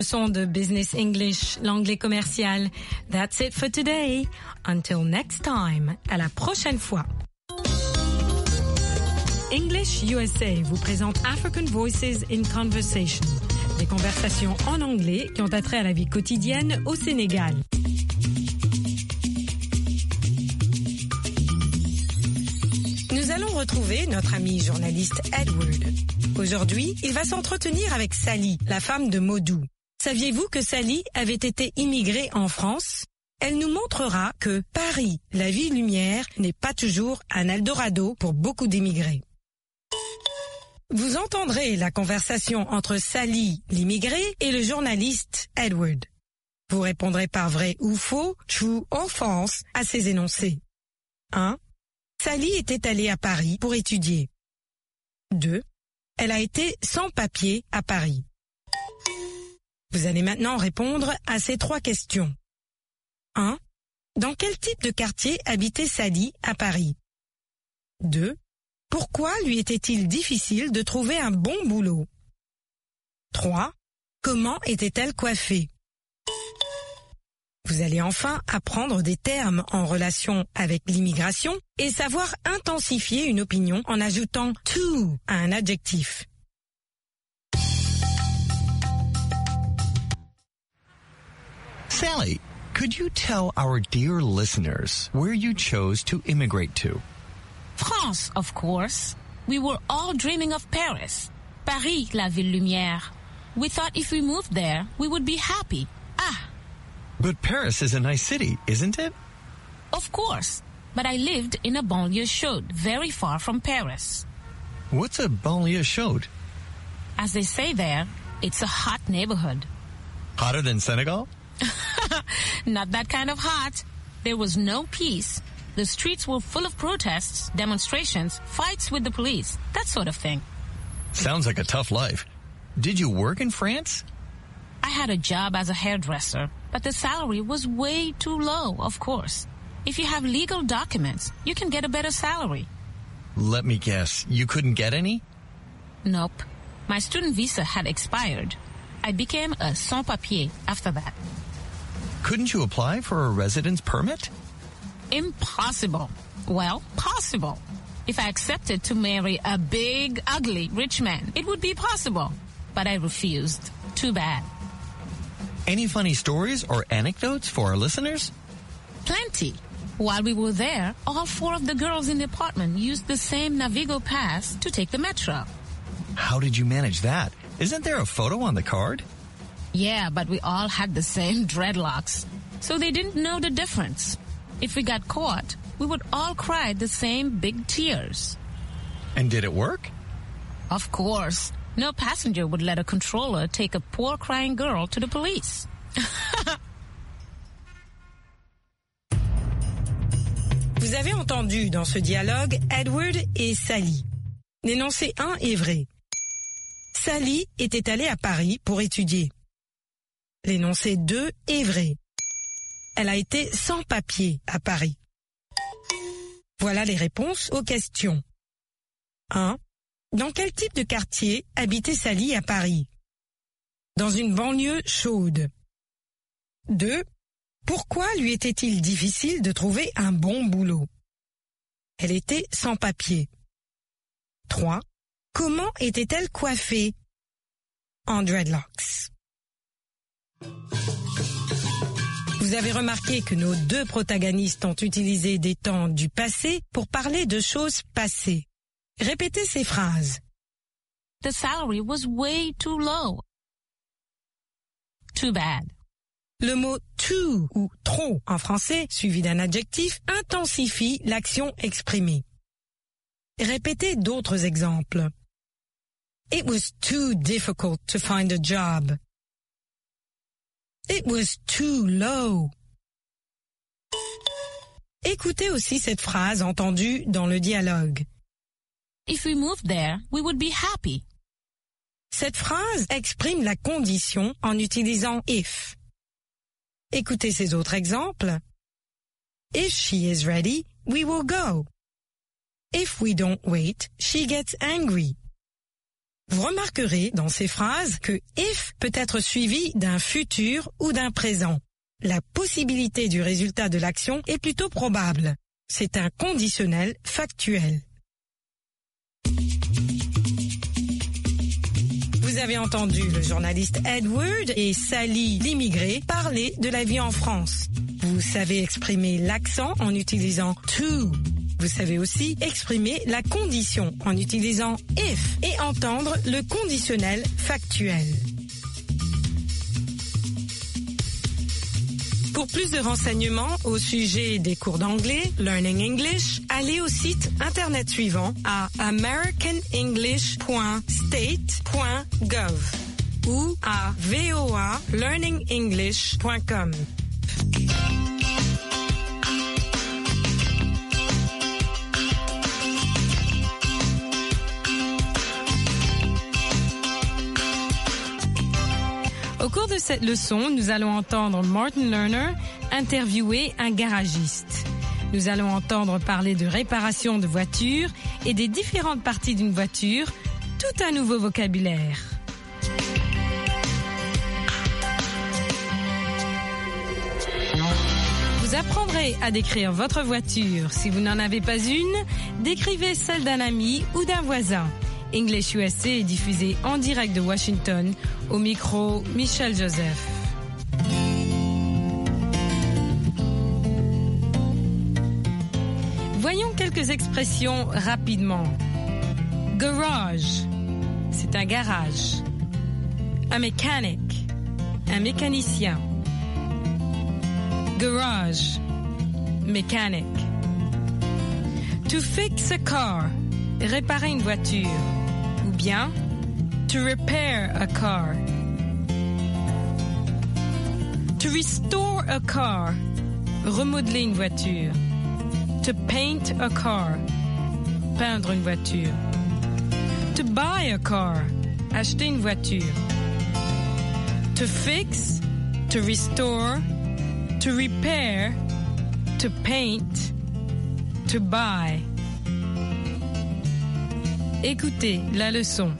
Leçon de Business English, l'anglais commercial. That's it for today. Until next time. À la prochaine fois. English USA vous présente African Voices in Conversation. Des conversations en anglais qui ont attrait à la vie quotidienne au Sénégal. Nous allons retrouver notre ami journaliste Edward. Aujourd'hui, il va s'entretenir avec Sally, la femme de Modou. Saviez-vous que Sally avait été immigrée en France? Elle nous montrera que Paris, la ville lumière, n'est pas toujours un Eldorado pour beaucoup d'immigrés. Vous entendrez la conversation entre Sally, l'immigrée, et le journaliste Edward. Vous répondrez par vrai ou faux, true or false, à ces énoncés. 1. Sally était allée à Paris pour étudier. 2. Elle a été sans papier à Paris. Vous allez maintenant répondre à ces 3 questions. 1. Dans quel type de quartier habitait Sally à Paris? 2. Pourquoi lui était-il difficile de trouver un bon boulot? 3. Comment était-elle coiffée? Vous allez enfin apprendre des termes en relation avec l'immigration et savoir intensifier une opinion en ajoutant to à un adjectif. Sally, could you tell our dear listeners where you chose to immigrate to? France, of course. We were all dreaming of Paris. Paris, la ville lumière. We thought if we moved there, we would be happy. But Paris is a nice city, isn't it? Of course. But I lived in a banlieue chaude, very far from Paris. What's a banlieue chaude? As they say there, it's a hot neighborhood. Hotter than Senegal? Not that kind of hot. There was no peace. The streets were full of protests, demonstrations, fights with the police, that sort of thing. Sounds like a tough life. Did you work in France? I had a job as a hairdresser, but the salary was way too low, of course. If you have legal documents, you can get a better salary. Let me guess, you couldn't get any? Nope. My student visa had expired. I became a sans-papier after that. Couldn't you apply for a residence permit? Impossible. Well, possible. If I accepted to marry a big, ugly, rich man, it would be possible. But I refused. Too bad. Any funny stories or anecdotes for our listeners? Plenty. While we were there, all 4 of the girls in the apartment used the same Navigo pass to take the metro. How did you manage that? Isn't there a photo on the card? Yeah, but we all had the same dreadlocks. So they didn't know the difference. If we got caught, we would all cry the same big tears. And did it work? Of course. No passenger would let a controller take a poor crying girl to the police. Vous avez entendu dans ce dialogue Edward et Sally. L'énoncé 1 est vrai. Sally était allée à Paris pour étudier. L'énoncé 2 est vrai. Elle a été sans papier à Paris. Voilà les réponses aux questions. 1. Dans quel type de quartier habitait Sally à Paris? Dans une banlieue chaude. 2. Pourquoi lui était-il difficile de trouver un bon boulot? Elle était sans papier. 3. Comment était-elle coiffée? En dreadlocks. Vous avez remarqué que nos 2 protagonistes ont utilisé des temps du passé pour parler de choses passées. Répétez ces phrases. The salary was way too low. Too bad. Le mot too ou trop en français, suivi d'un adjectif, intensifie l'action exprimée. Répétez d'autres exemples. It was too difficult to find a job. It was too low. Écoutez aussi cette phrase entendue dans le dialogue. If we moved there, we would be happy. Cette phrase exprime la condition en utilisant if. Écoutez ces autres exemples. If she is ready, we will go. If we don't wait, she gets angry. Vous remarquerez dans ces phrases que if peut être suivi d'un futur ou d'un présent. La possibilité du résultat de l'action est plutôt probable. C'est un conditionnel factuel. Vous avez entendu le journaliste Edward et Sally, l'immigré, parler de la vie en France. Vous savez exprimer l'accent en utilisant to. Vous savez aussi exprimer la condition en utilisant if et entendre le conditionnel factuel. Pour plus de renseignements au sujet des cours d'anglais, Learning English, allez au site internet suivant à americanenglish.state.gov ou à voalearningenglish.com. Au cours de cette leçon, nous allons entendre Martin Lerner interviewer un garagiste. Nous allons entendre parler de réparation de voitures et des différentes parties d'une voiture, tout un nouveau vocabulaire. Vous apprendrez à décrire votre voiture. Si vous n'en avez pas une, décrivez celle d'un ami ou d'un voisin. English USA est diffusé en direct de Washington, au micro Michel Joseph. Voyons quelques expressions rapidement. Garage, c'est un garage. A mechanic, un mécanicien. Garage, mécanique. To fix a car, réparer une voiture. Ou bien, to repair a car. To restore a car, remodeler une voiture. To paint a car, peindre une voiture. To buy a car, acheter une voiture. To fix, to restore, to repair, to paint, to buy. Écoutez la leçon.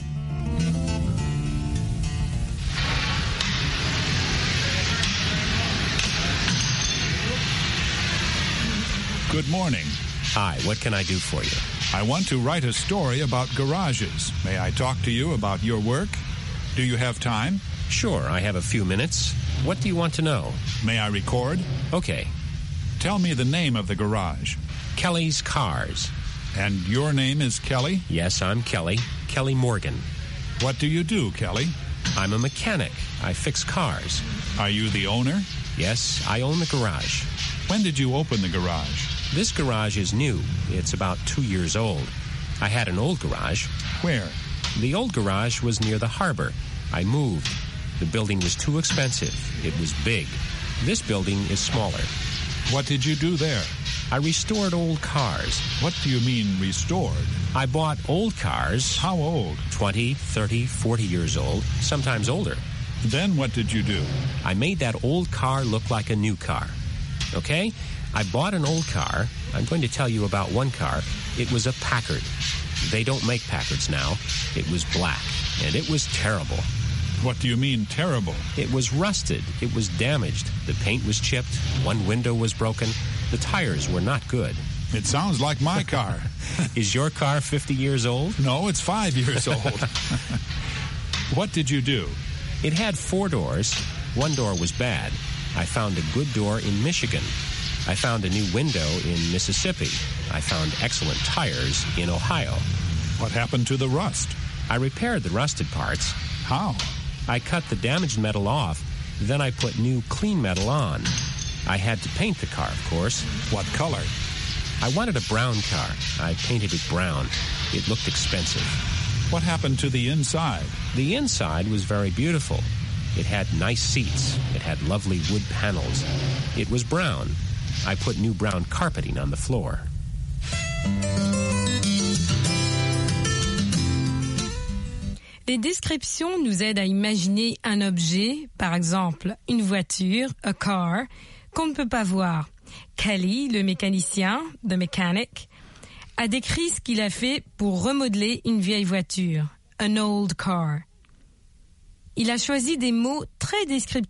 Good morning. Hi, what can I do for you? I want to write a story about garages. May I talk to you about your work? Do you have time? Sure, I have a few minutes. What do you want to know? May I record? Okay. Tell me the name of the garage. Kelly's Cars. And your name is Kelly? Yes, I'm Kelly. Kelly Morgan. What do you do, Kelly? I'm a mechanic. I fix cars. Are you the owner? Yes, I own the garage. When did you open the garage? This garage is new. It's about 2 years old. I had an old garage. Where? The old garage was near the harbor. I moved. The building was too expensive. It was big. This building is smaller. What did you do there? I restored old cars. What do you mean, restored? I bought old cars. How old? 20, 30, 40 years old, sometimes older. Then what did you do? I made that old car look like a new car. Okay? I bought an old car. I'm going to tell you about one car. It was a Packard. They don't make Packards now. It was black, and it was terrible. What do you mean, terrible? It was rusted. It was damaged. The paint was chipped. One window was broken. The tires were not good. It sounds like my car. Is your car 50 years old? No, it's 5 years old. What did you do? It had 4 doors. One door was bad. I found a good door in Michigan. I found a new window in Mississippi. I found excellent tires in Ohio. What happened to the rust? I repaired the rusted parts. How? I cut the damaged metal off. Then I put new clean metal on. I had to paint the car, of course. What color? I wanted a brown car. I painted it brown. It looked expensive. What happened to the inside? The inside was very beautiful. It had nice seats. It had lovely wood panels. It was brown. I put new brown carpeting on the floor. Les descriptions nous aident à imaginer un objet, par exemple une voiture, a car, qu'on ne peut pas voir. Kelly, le mécanicien, the mechanic, a décrit ce qu'il a fait pour remodeler une vieille voiture, an old car. Il a choisi des mots très descriptifs